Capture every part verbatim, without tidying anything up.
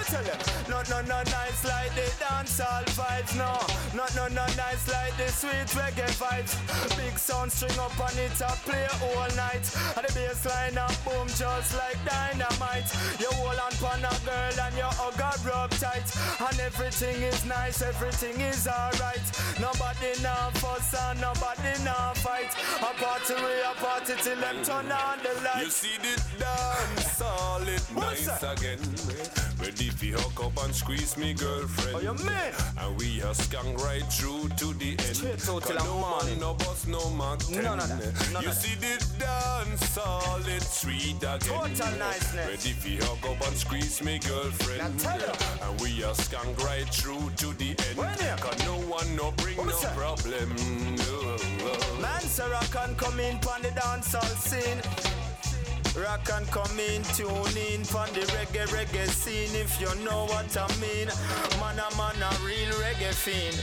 tell them? Not no no nice like the dancehall vibes, no. Not no no nice like the sweet reggae vibes. Big sound string up on it I play all night. And the bass line and boom just like dynamite. You hold on pan a girl and your hug her rub tight. And everything is nice, everything is alright. Nobody now fuss and nobody now fight. A party we a party till them turn on the lights. You see the dance all it What's nice that? again. Ready fi hook up and squeeze me girlfriend. Oh, you mean? And we a skang right through to the end. Straight through till Cause the no morning. man, no boss, no Mac ten. None of that, none You of that. see the dance all it sweet again. Total niceness. Ready fi hook up and squeeze me girlfriend. Now tell her. And we a skang right through to the end. When here? Cause no one no bring What no was that? problem. No. Man, so rock and come in pon the dancehall scene. Rock and come in, tune in pon the reggae, reggae scene. If you know what I mean. Man a man a real reggae fiend.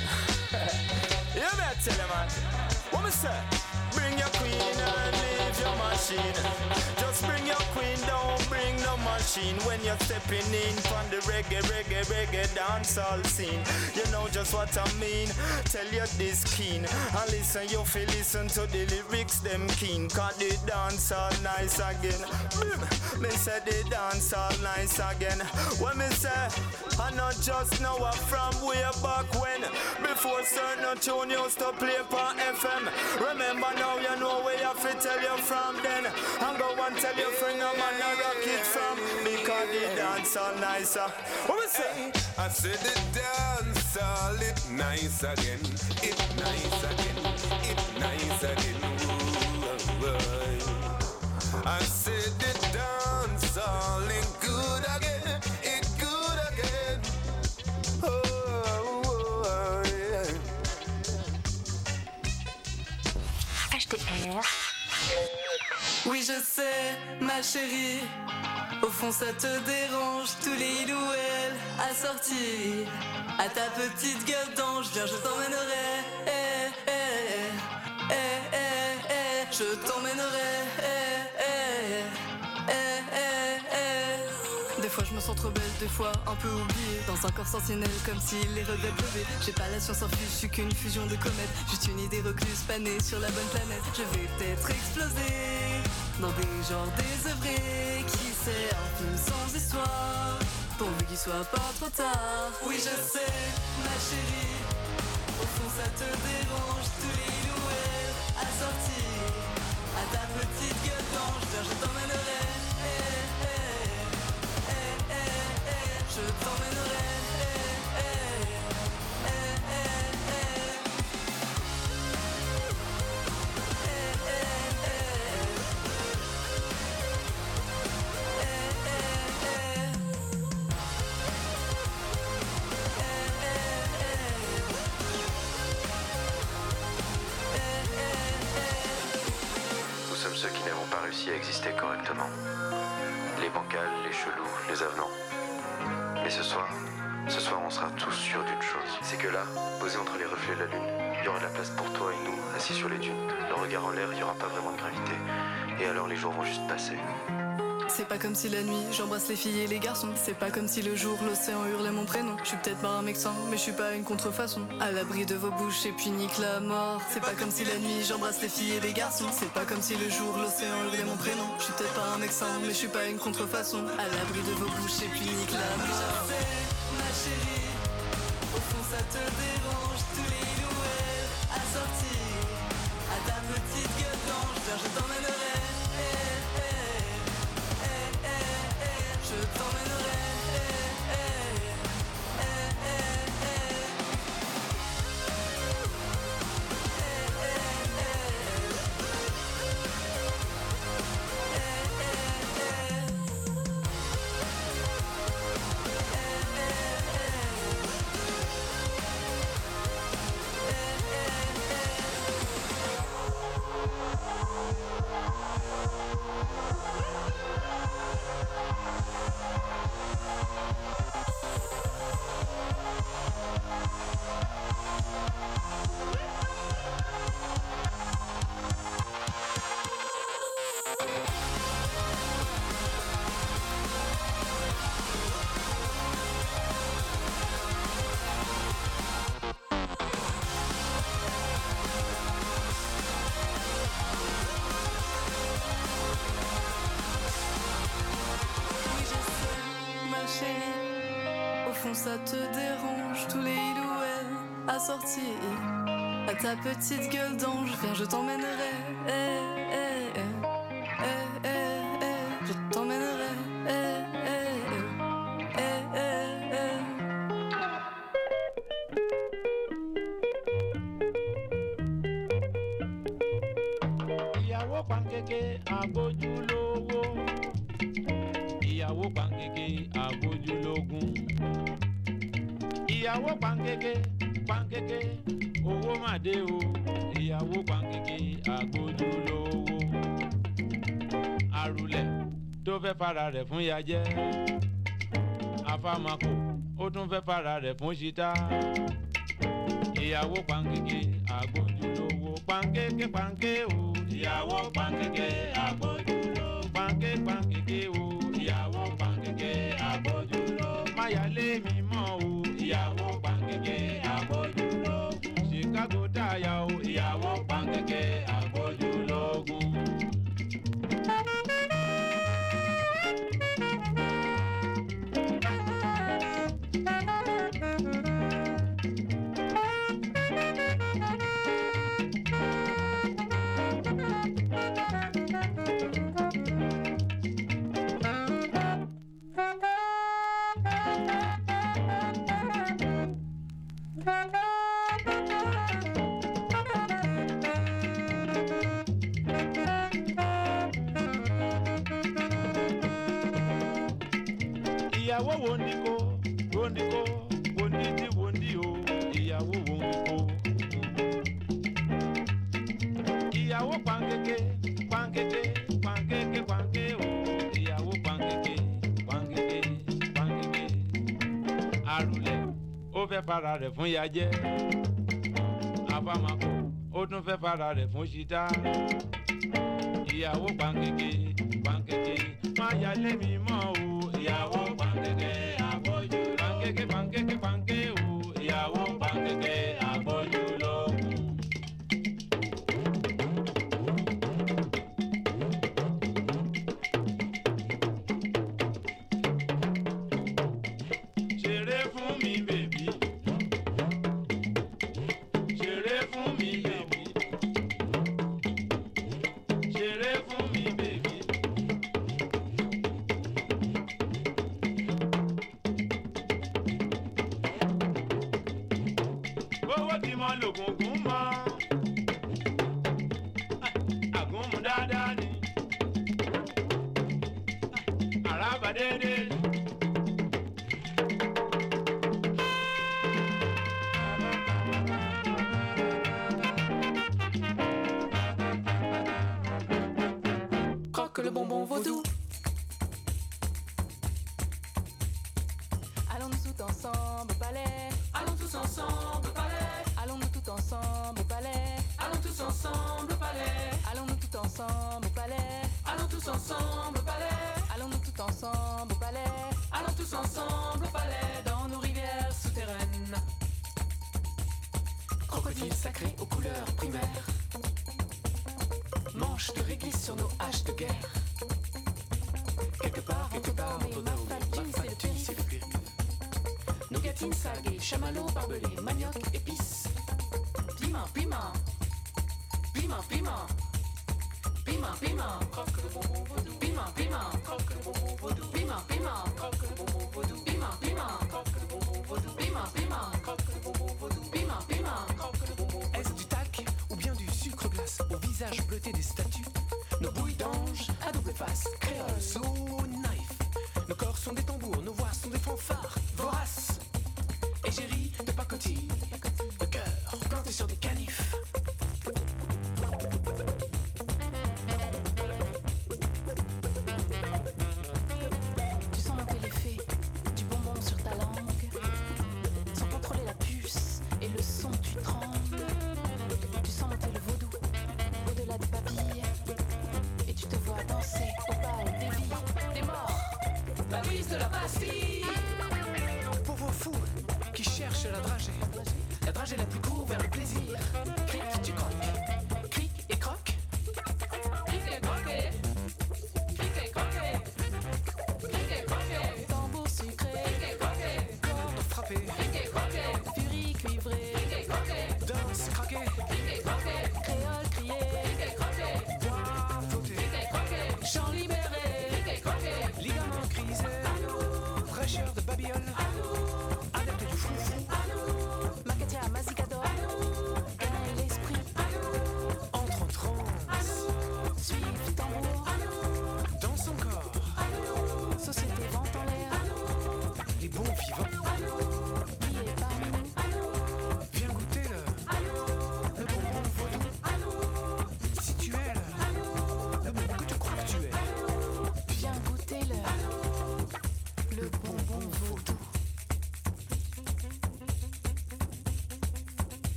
You better tell him, man. What me say? Bring your queen and leave your machine. Just bring your queen, don't bring no machine. When you're stepping in from the reggae, reggae, reggae dancehall scene. You know just what I mean. Tell you this keen. And listen, you feel listen to the lyrics, them keen. Cause the dancehall nice again. Me say the dancehall nice again. When me say, I not just know I'm from way back when. Before certain tune used to play on F M. Remember now you know where you have to tell you from then. And go and tell your friend no man a rock it from. Because the dance all nicer. What we say? I said the dance all it nice again. It nice again. It nice again. Ooh, ooh. I said the dance all it good again. It good again. Oh, oh, yeah. H T R. Oui, je sais, ma chérie. Au fond, ça te dérange, tous les il ou elle assortis à ta petite gueule d'ange. Viens, je t'emmènerai. Eh, eh, eh, eh, eh, eh, je t'emmènerai. Eh, eh, eh, eh, eh. Des fois, je me sens trop belle, des fois un peu oubliée. Dans un corps sentinelle, comme si les regrets pleuvaient. J'ai pas la science infuse, je suis qu'une fusion de comètes. Juste une idée recluse, panée sur la bonne planète. Je vais peut-être exploser dans des genres désœuvrés. Qui sait, un film sans histoire, pourvu qu'il soit pas trop tard. Oui, je sais, ma chérie, au fond ça te dérange. Tous les louets assortis à ta petite gueule d'ange. Viens, je t'emmènerai. Eh, eh, eh, eh, eh, je t'emmènerai. Eh, eh, eh, eh, eh. Eh, eh, eh. Nous sommes ceux qui n'avons pas réussi à exister correctement. Les bancals, les chelous, les avenants. Mais ce soir, ce soir on sera tous sûrs d'une chose. C'est que là, posé entre les reflets de la lune, il y aura de la place pour toi et nous, assis sur les dunes. Le regard en l'air, il n'y aura pas vraiment de gravité. Et alors les jours vont juste passer. C'est pas comme si la nuit j'embrasse les filles et les garçons. C'est pas comme si le jour l'océan hurlait mon prénom. Je suis peut-être pas un mec sain, mais je suis pas une contrefaçon. À l'abri de vos bouches et puis nique la mort. C'est pas comme si la nuit j'embrasse les filles et les garçons. C'est pas comme si le jour l'océan hurlait mon prénom. Je suis peut-être pas un mec sain, mais je suis pas une contrefaçon. À l'abri de vos bouches et puis nique la mort. Je sais, ma chérie, au fond ça te dérange. Tous les louets assortis à ta petite gueule d'ange. Viens, je t'emmènerai. Eh, eh. Je t'emmènerai. Eh, eh, eh, eh, eh. Eh, eh, eh. fond ça te dérange, tous les il ou elle assortis à ta petite gueule d'ange. Viens, je t'emmènerai, eh, eh, eh, eh, eh, eh, je t'emmènerai, eh, eh, eh, eh, eh, eh. Ìyàwó pankeke àbójúlówó, ìyàwó pankeke àbójúlógún, ìyàwó pankeke pankeke owó màdé o, ìyàwó pankeke àbójúlówó. Àrùlẹ̀ tó fẹ́ fara rẹ̀ fún yajẹ́, afámakò ó tún fẹ́ fara rẹ̀ fún ṣítá. Ìyàwó pankeke àbójúlówó, pankeke panke o, ìyàwó pankeke àbójúlówó, panke pankeke o, ìyàwó pankeke àbójúlówó. Máyálé mi mọ́ o, ìyàwó pankeke àbójúlówó. Chicago táyà o, ìyàwó pankeke àbójúlógún. Ìyàwó wo ni ko, wo ni ko, wo ni ti wo ni o, ìyàwó wo ni ko. Ìyàwó pankeke, pankeke, pankeke, panke o, ìyàwó pankeke, pankeke, pankeke. Àrùlẹ̀ ó fẹ́ fara rẹ̀ fún yajẹ́, afámakò ó tún fẹ́ fara rẹ̀ fún ṣítá. Ìyàwó pankeke, pankeke, máyálé mi mọ́ o, ìyàwó pankeke àbójú, pankeke pankeke panke o, ìyàwó pankeke àbójú lógún. Ṣeré fún mi bèbí, ṣeré fún mi bèbí, ṣeré fún mi bèbí. Owó tí mo lògùngùn mọ́, àgúnmu dáadáa ni, àràbà déédéé. Croque le bonbon vaudou. Allons-nous tout ensemble au palais. Allons tous ensemble au palais. Allons-nous tout ensemble au palais. Allons tous ensemble au palais. Allons-nous tout ensemble au palais. Allons tous ensemble au palais. Allons-nous tout ensemble au palais. Allons tous ensemble au palais. Dans nos rivières souterraines. Crocodiles sacrés aux couleurs primaires. Manches de réglisse sur nos haches de guerre. Quelque part, quelque part, entre nos mains, c'est le périph'. Nougatine salée, chamallow barbelé, manioc, épices. Piment, piment. Piment, piment. Piment, piment. Croque le bonbon vaudou. Piment, piment. Croque le bonbon vaudou. Piment, piment. Croque le bonbon vaudou. Piment, piment. Croque le bonbon vaudou. Piment, piment. Croque le bonbon vaudou. Piment, piment. Croque le bonbon vaudou. Est-ce du talc ou bien du sucre glace au visage bleuté des statues? Nos bouilles d'ange à double face, créole, slow knife. Nos corps sont des tambours, nos voix sont des fanfares voraces. Égérie de pacotille, le cœur planté sur des canifs. Tu sens monter l'effet du bonbon sur ta langue. Sans contrôler la puce et le son, tu trembles. Tu sens monter le vaudou au-delà des papilles. Et tu te vois danser au bal des vies, des morts. La brise de la Bastille. Pour vos fous qui cherchent la dragée, la dragée la plus courte vers le plaisir. Cric, tu croques, cric et croque. Cric et croqué. Cric et croqué. Cric et croqué. Tambour sucré. Cric et croqué. Corde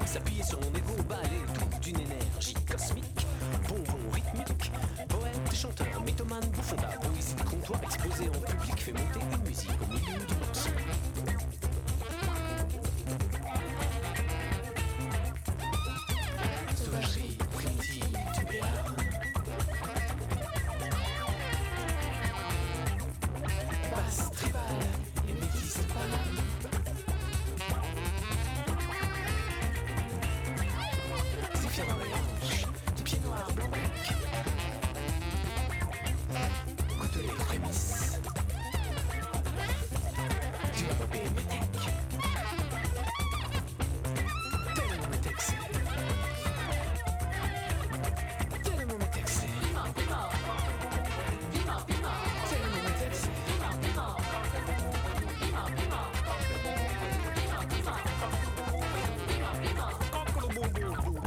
s'appuyer sur mon égo, balai tout d'une énergie cosmique. Bonbon rythmique, poète, chanteur, mythomane, bouffon, la poésie de comptoir exposée en public fait monter une musique au milieu du morceau. Sauvagerie primitive du Béarn. Basse tribale et métis paname. Zéphyr dans les hanches, du pied noir blanc bec. Goûte les prémices du bébé métèque. Tellement métèque. Tellement métèque. Piment, piment. Piment, piment. Tellement métèque. Piment, piment. Piment, piment. Piment, piment. Piment, piment.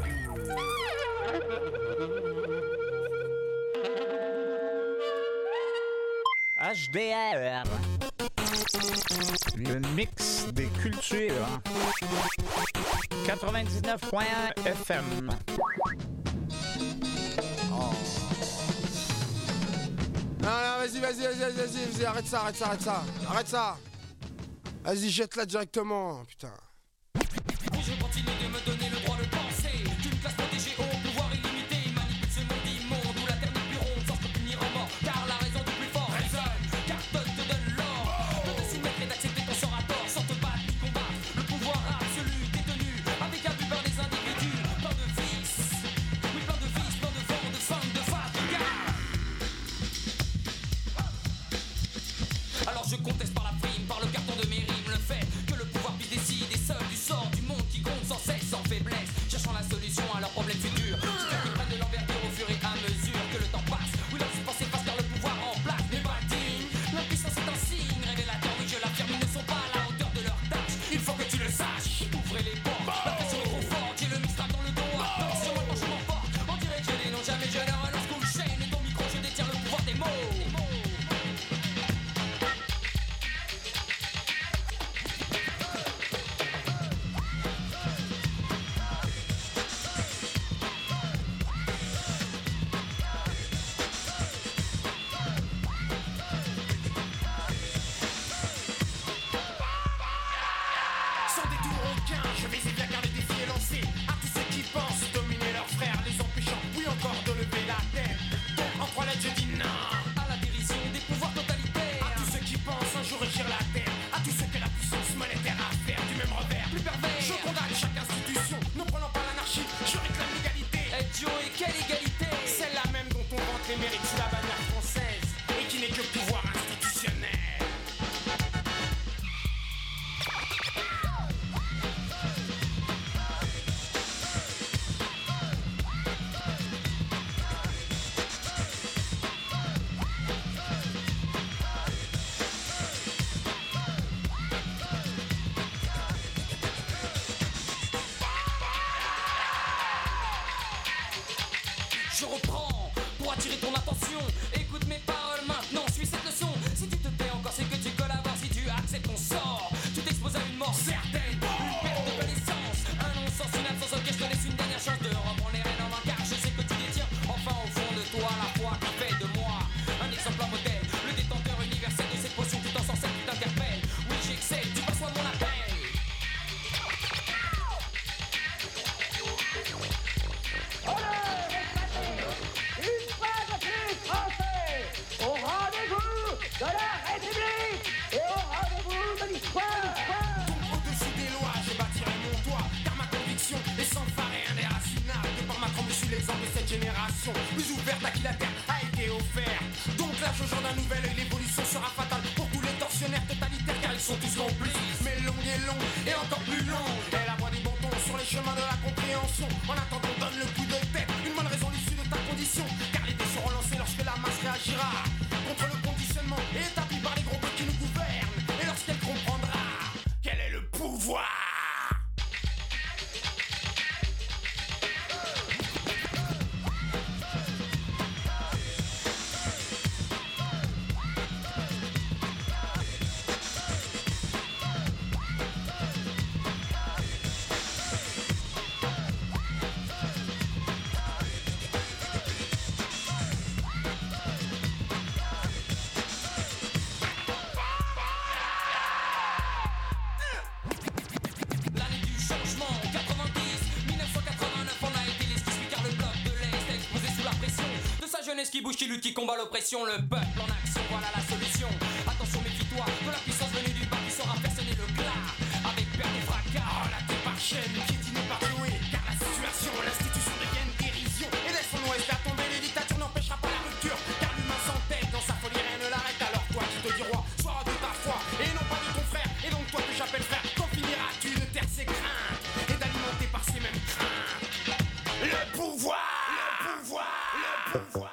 H D R, le mix des cultures, quatre-vingt-dix-neuf point un F M. Oh. Non, non, vas-y, vas-y, vas-y, vas-y, vas-y, vas-y, arrête ça, arrête ça, arrête ça, arrête ça. Vas-y, jette-la directement, putain. Je continue de me donner le droit de penser. D'une classe protégée au pouvoir illimité, manipule ce monde immonde où la terre n'est plus ronde sans se punir en mort. Car la raison du plus fort résonne, car Todd te donne l'or. De te soumettre et d'accepter ton sort à tort, sans te battre ni combattre. Le pouvoir absolu détenu, avec abus par des individus. Plein de vices, oui plein de vices, plein de vent, de faim, de fatigue. Alors je conteste par la prime, par le carton de mes rimes, le fait que le pouvoir puisse décider seul du sort du monde qui compte sans cesse, sans faiblesse, cherchant la solution à leurs problèmes futurs. Je veux qu'ils prennent de l'envergure au fur et à mesure que le temps passe. Oui, leur pensée passe car le pouvoir en place n'est pas digne. L'impuissance est un signe révélateur, oui je l'affirme, ils ne sont pas à la hauteur de leur tâche. Il faut que tu le saches. Ouvrez les portes, la pression est trop forte, j'ai le mistral dans le dos. Attention, maintenant je m'emporte. On dirait que je dénonce jamais, je ne relance qu'une chaîne. Et ton micro, je détiens le pouvoir des mots. Sans détour aucun, je vais bien car le défi est lancé. À tous ceux qui pensent dominer leurs frères, les empêchant, oui encore de lever la tête. Donc en trois lettres je dis non À la dérision des pouvoirs totalitaires. à tous ceux qui pensent un jour régir la terre, à tous ceux que la puissance monétaire a à faire du même revers. Plus pervers. Je condamne chaque institution, ne prenant pas l'anarchie, je réclame l'égalité. Eh Joe, et quelle égalité. Celle-là même dont on vante les mérites sous la bannière française et qui n'est que pouvoir institutionnel. Je reprends pour attirer ton attention. Écoute mes paroles maintenant, suis cette leçon. Si tu te tais encore, c'est que tu collabores. Si tu acceptes ton sort, tu t'exposes à une mort certaine, une perte de connaissance, un non-sens, une absence. Ok, je te laisse une dernière chance de reprendre les rênes en main, car je sais que tu détiens enfin au fond de toi la foi qui fait de moi un exemple, un modèle, le détenteur universel de cette potion tout en sans celle qui t'interpelle. Oui, j'excelle, tu passes mon appel. Au-dessus des lois, je bâtirai mon toit, car ma conviction est sans phare et indéracinable. De par ma trempe, je suis l'exemple de cette génération, plus ouverte à qui la terre a été offerte. Donc là, je joue d'un nouvel œil, l'évolution sera fatale pour tous les tortionnaires totalitaires, car ils sont tous complices. Mais longue et longue, et encore plus longue est la voie des bons tons sur les chemins de la compréhension. En attendant, donne le coup de tête, une bonne raison l'issue de ta condition, car les dés seront lancés lorsque la masse réagira contre le conditionnement établi par les groupes qui nous gouvernent, et lorsqu'elle comprendra quel est le pouvoir. qui bouge, qui lutte, qui combat l'oppression. Le peuple en action, voilà la solution. Attention, méfie-toi de la puissance venue du bas qui saura faire sonner le glas. Avec perte et fracas, relaté par chaîne, piétiné par Chloé. Car la situation, l'institution devienne dérision. Et laisse-nous espère tomber, les dictatures n'empêchera pas la rupture. Car l'humain s'entête dans sa folie, rien ne l'arrête. Alors toi qui te dis roi, sois de ta foi et non pas de ton frère. Et donc toi que j'appelle frère, quand finiras-tu de taire ses craintes et d'alimenter par ces mêmes craintes le pouvoir, le pouvoir, le pouvoir.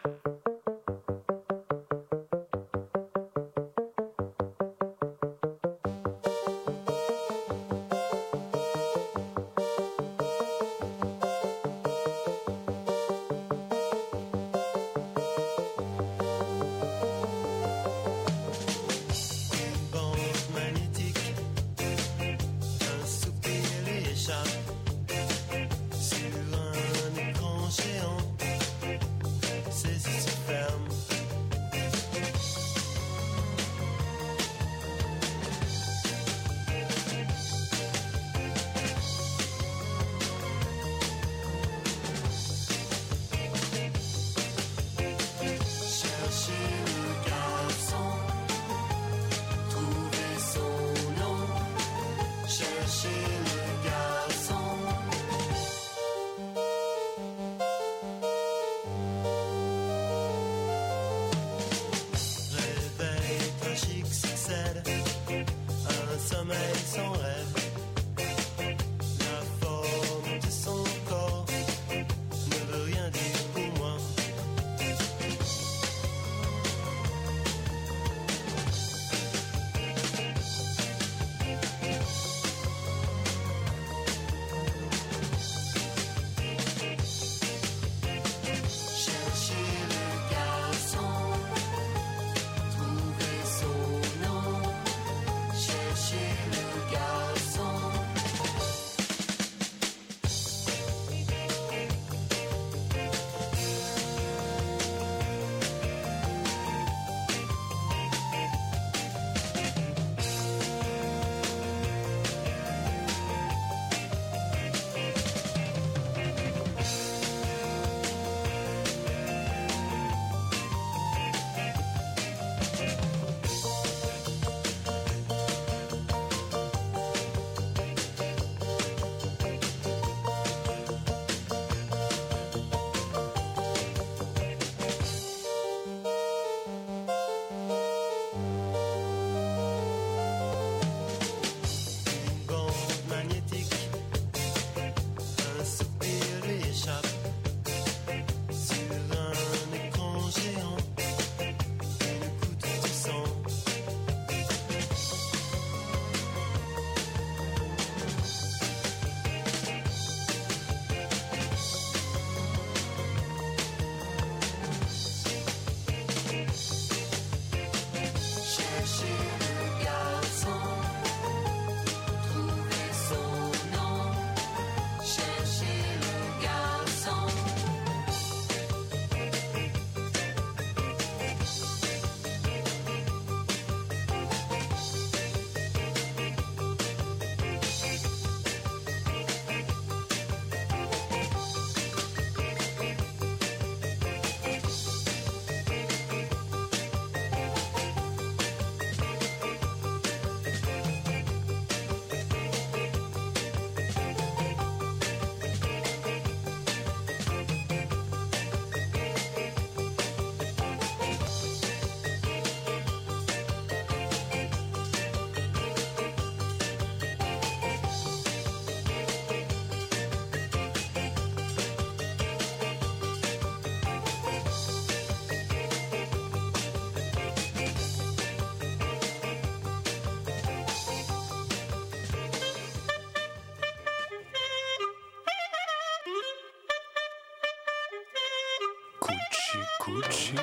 Cucci,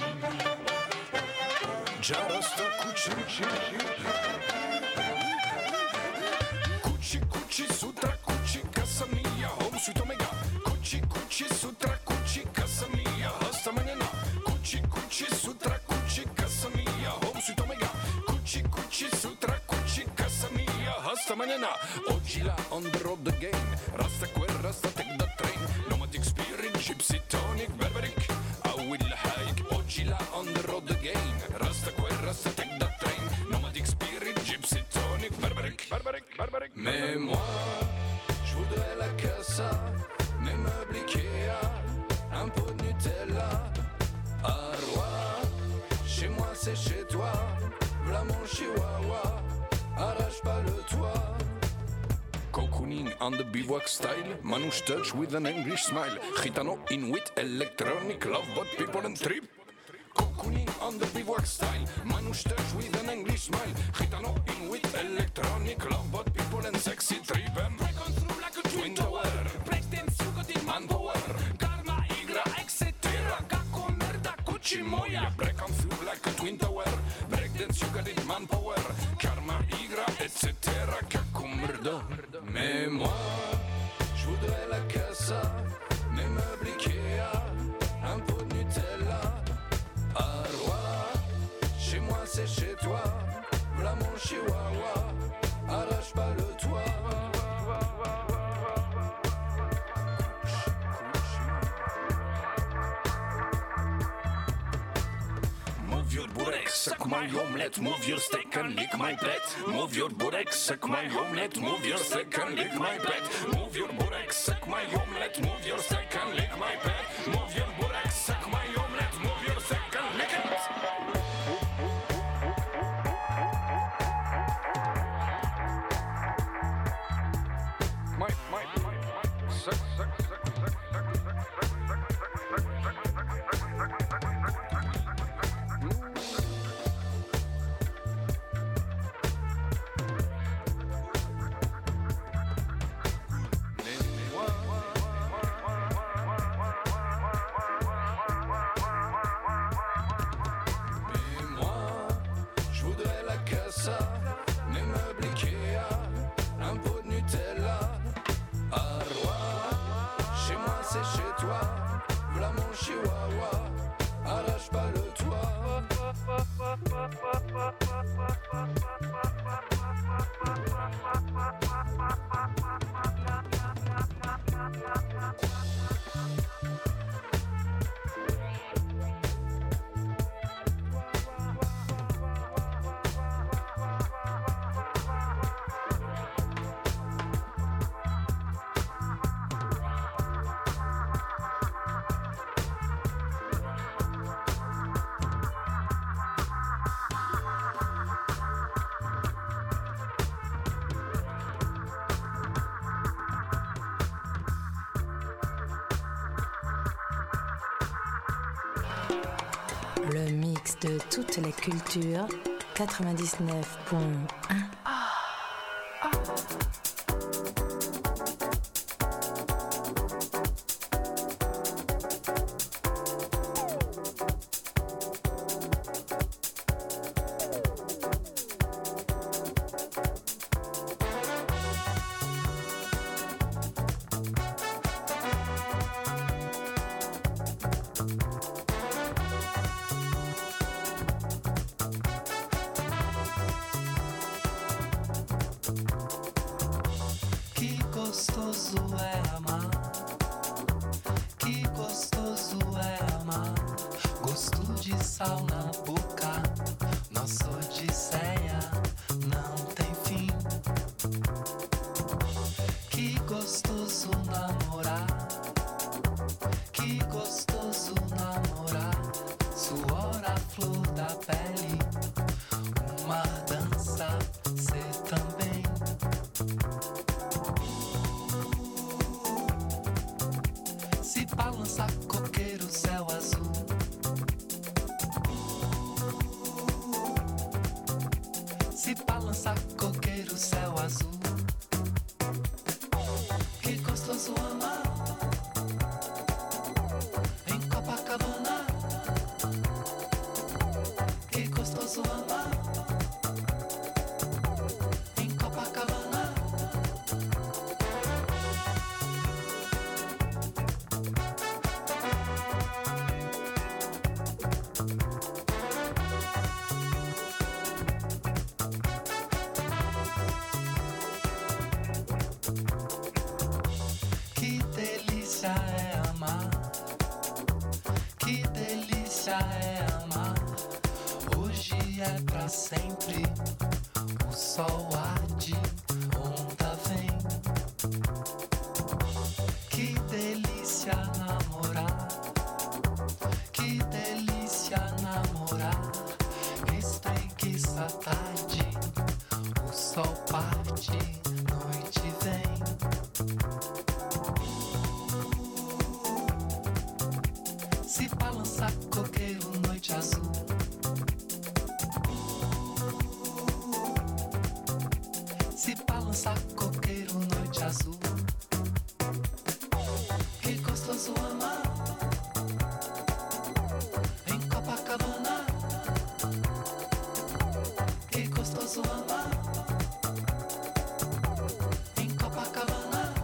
già resta Cucci, Cucci, Cucci, sutra Cucci, casa mia, home sweet omega, Cucci, Cucci, sutra Cucci, casa mia, hasta mañana, Cucci, Cucci, sutra Cucci, casa mia, home sweet omega, Cucci, Cucci, sutra Cucci, casa mia, hasta mañana, oggi la on the road again, rasta quel, rasta take the train, nomadic spirit, gypsy tonic, berberic, I will mon chihuahua, arrache pas le toit. Cocooning on the bivouac style, Manouche touch with an English smile. Gitano, Inuit, electronic, love but people and trip. Cocooning on the bivouac style, Manouche touch with an English smile. Gitano, Inuit, electronic, love but people and sexy trip. Break on through like a twin tower, break dance you got in manpower. Karma, igra, et cetera. Kako merda, kuchi moja. Break on through like a twin tower, break dance you got in manpower. Karma, igra, et cetera. Kako merda. Mais moi, je voudrais la casa, mes meubles Ikea, un pot de Nutella. À Roi, chez moi c'est chez toi, v'là mon chihuahua, arrache pas le toit. Move your burek, suck my omelette, move your steak and lick my pet. Move your burek, suck my omelette, move your steak and lick my pet. Move your burek, suck my omelette, move your steak and lick my pet. Move your burek, suck my omelette, move your steak and lick it. My, my, my, my, suck, suck, suck, suck, suck, suck, suck, mes meubles Ikea, un pot de Nutella. À Roi, chez moi c'est chez toi, v'là mon chihuahua, arrache pas le toit. Le mix de toutes les cultures, quatre-vingt-dix-neuf point un. gostoso é amar, que gostoso é amar. Gosto de sal na boca, nossa odisseia não tem fim. Que gostoso namorar, que gostoso namorar. Suor a flor da pele, uma dança, cê também. Se balança coqueiro, céu azul. Se balança coqueiro, céu azul. Que gostoso amar em Copacabana. Que gostoso amar em Copacabana. Que delícia é amar, que delícia é amar. Hoje é pra sempre, o sol arde, onda vem. Que delícia namorar, que delícia namorar. Espreguiça tarde. dançar coqueiro, noite azul. Que gostoso amar em Copacabana. Que gostoso amar em Copacabana.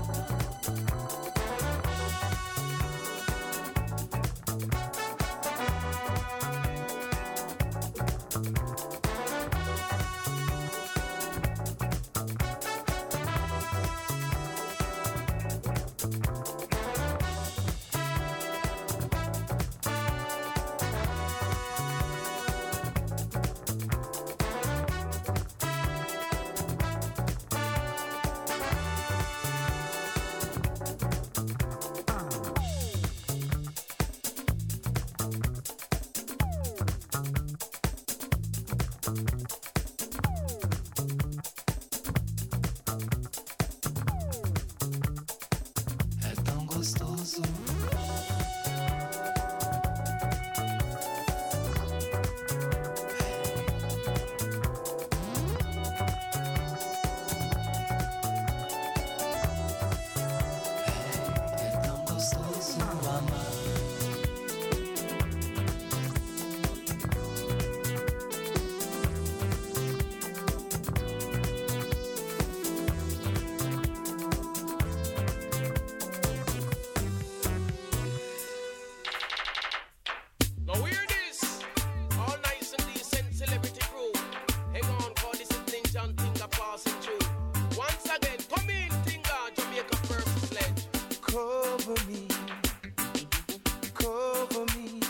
É tão gostoso. É tão gostoso amar. Now hear this, all nice and decent celebrity crew. Hang on, cause this is Ninja and Tinga passing through. Once again, come in, Tinga, Jamaica first sledge. Cover me, cover me.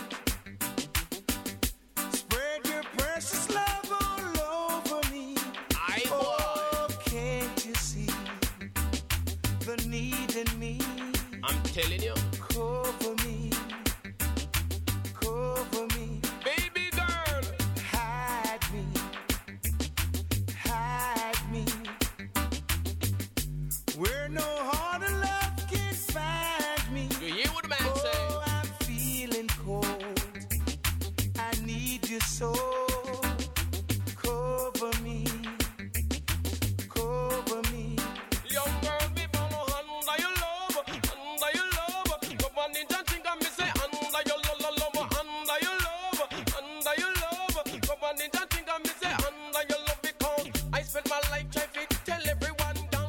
Spread your precious love all over me. Aye, oh, can't you see the need in me? I'm telling you. Cover me, cover me. Baby girl, hide me, hide me. Where no heart of love can find me. You hear what the man oh, say? I'm feeling cold. I need you so. Cover me, cover me. Young girl, me follow under your love, under your love. Come on, Ninja Tinga, me say under your love, love, under your love, under your love. Come on, Ninja Tinga, me say under your love because I spent my life trying